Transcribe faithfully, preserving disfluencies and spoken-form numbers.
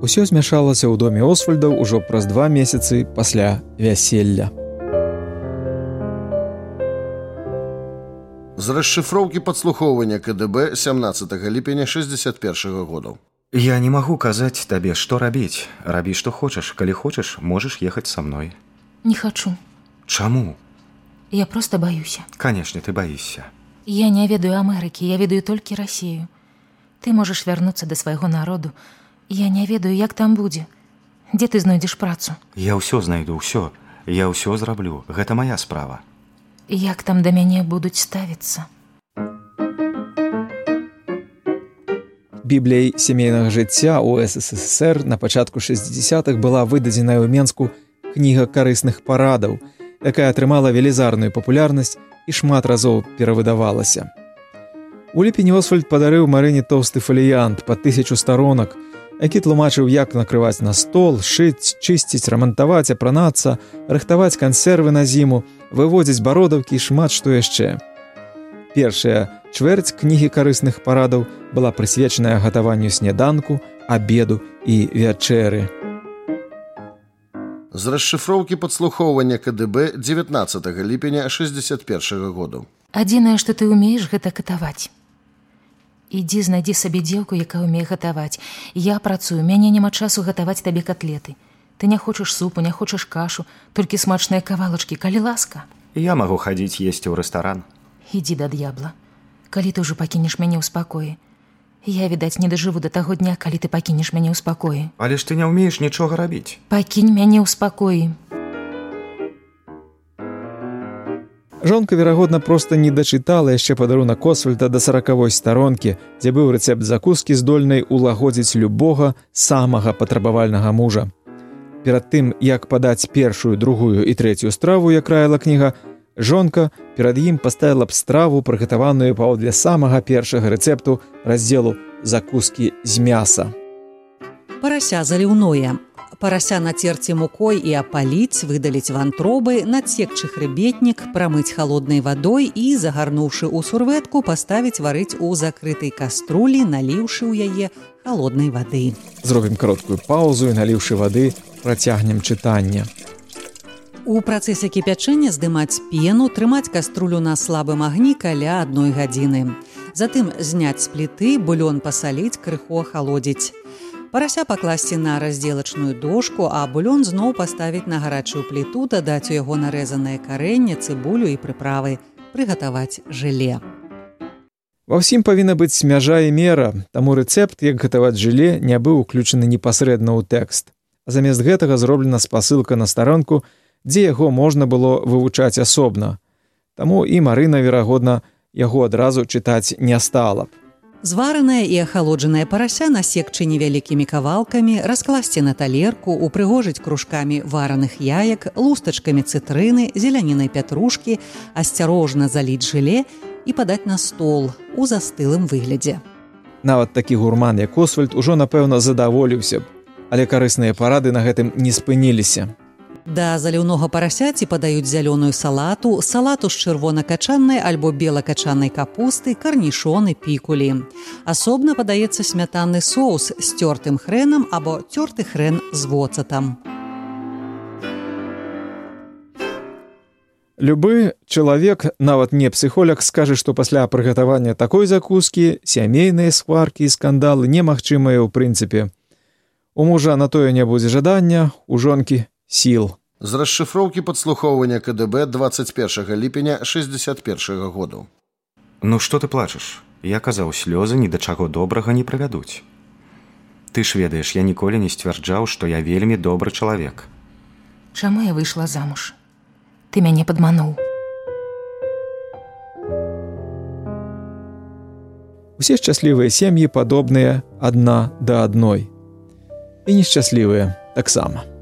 Усё змяшалася ў доме Освальдаў ужо праз два месяцы пасля вяселля. З расшыфроўкі падслухоўвання ка дэ бэ сямнаццатага ліпеня шэсцьдзесят першага году. Я не магу казаць табе, што рабіць. Рабі, што хочаш. Калі хочаш, можаш ехаць са мной. Не хачу. Чаму? Я проста баюся. Канешне, ты баішся. Я не ведаю Амерыкі, я ведаю толькі Расію. Ты можаш вярнуцца да свайго народу. Я не ведаю, як там будзе. Дзе ты знойдзеш працу? Я ўсё знайду, ўсё. Я ўсё зраблю. Гэта мая справа. Як там да мяне будуць ставіцца? Бібліяй сямейнага жыцця ў эс эс эс эр на пачатку шэсцідзесятых была выдадзеная ў Менску кніга карысных парадаў, якая атрымала велізарную папулярнасць і шмат разоў перавыдавалася. У ліпені Освальд падарыў Марыне тоўсты фаліянт па тысячу старонак, які тлумачыў, як накрываць на стол, шыць, чысціць, рамантаваць, апранацца, рыхтаваць кансервы на зіму, выводзіць бародаўкі і шмат што яшчэ. Першая чвэрць кнігі карысных парадаў была прысвечаная гатаванню сняданку, абеду і вячэры. З расшыфроўкі падслухоўвання ка дэ бэ дзевятнаццатага ліпеня шэсцьдзесят першага году. Адзінае, што ты ўмееш, гэта гатаваць. Ідзі знайдзі сабе дзеўку, якая ўмее гатаваць. Я працую, мяне няма часу гатаваць табе катлеты. Ты не хочаш супу, не хочаш кашу, толькі смачныя кавалачкі, калі ласка. Я магу хадзіць есці ў рэстаран. Ідзі да д'ябла. Калі ты ўжо пакінеш мяне ў спакоі? Я, відаць, не дажыву да таго дня, калі ты пакінеш мяне ў спакоі. Але ж ты не ўмееш нічога рабіць. Пакінь мяне ў спакоі. Жонка, верагодна, проста не дачытала яшчэ падарунак Освальда да саракавой старонкі, дзе быў рэцэпт закускі, здольнай улагодзіць любога самага патрабавальнага мужа. Перад тым, як падаць першую, другую і трэцюю страву, як раіла кніга, жонка перад ім паставіла б страву, прыгатаваную паводле самага першага рэцэпту раздзелу закускі з мяса. Парася заліўное. Парася нацерці мукой і апаліць, выдаліць вантробы, надсекчы хрыбетнік, прамыць халоднай вадой і, загарнуўшы ў сурвэтку, паставіць варыць у закрытай каструлі, наліўшы ў яе халоднай вады. Зробім кароткую паўзу і, наліўшы вады, працягнем чытанне. У працэсе кіпячэння здымаць пену, трымаць каструлю на слабым агні каля адной гадзіны. Затым зняць з пліты, булён пасаліць, крыху ахалодзіць. Парася пакласці на раздзелачную дошку, а булён зноў паставіць на гарачую пліту, дадаць у яго нарэзанае карэнне, цыбулю і прыправы, прыгатаваць жыле. Ва ўсім павінна быць мяжа і мера, таму рэцэпт, як гатаваць жыле, не быў уключаны непасрэдна ў тэкст. Замест гэтага зроблена спасылка на старонку, дзе яго можна было вывучаць асобна. Таму і Марына, верагодна, яго адразу чытаць не стала б. Зваранае і ахалоджанае парася насекчы невялікімі кавалкамі, раскласці на талерку, упрыгожыць кружкамі вараных яек, лустачкамі цытрыны, зелянінай пятрушкі, асцярожна заліць жыле і падаць на стол у застылым выглядзе. Нават такі гурман, як Освальд, ужо, напэўна, задаволіўся б, але карысныя парады на гэтым не спыніліся. Да заліўнога парасяці падаюць зялёную салату, салату з чырвона-качаннай альбо бела-качаннай капусты, карнішоны, пікулі. Асобна падаецца смятанны соус з цёртым хрэнам або цёрты хрэн з воцатам. Любы чалавек, нават не псіхолог, скажа, што пасля прыгатавання такой закускі сямейныя сваркі і скандалы немагчымыя ў прынцыпе. У мужа на тое не будзе жадання, у жонкі сіл. З расшыфроўкі падслухоўвання ка дэ бэ дваццаць першага ліпеня шэсцьдзесят першага году. Ну што ты плачаш? Я казаў, слёзы ні да чаго добрага не прывядуць. Ты ж ведаеш, я ніколі не сцвярджаў, што я вельмі добры чалавек. Чаму я выйшла замуж? Ты мяне падмануў. Усе шчаслівыя сем'і падобныя адна да адной. І нешчаслівыя таксама.